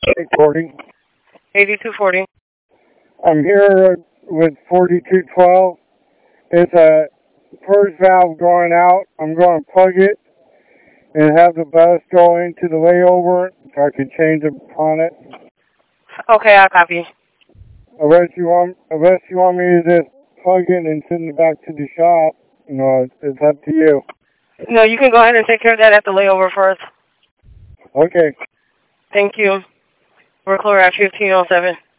Recording. 8240. I'm here with 4212. It's a first valve going out. I'm going to plug it and have the bus go into the layover so I can change upon it. Okay, I'll copy. Unless you want me to just plug it and send it back to the shop, it's up to you. No, you can go ahead and take care of that at the layover first. Okay. Thank you. We're clear at 1507.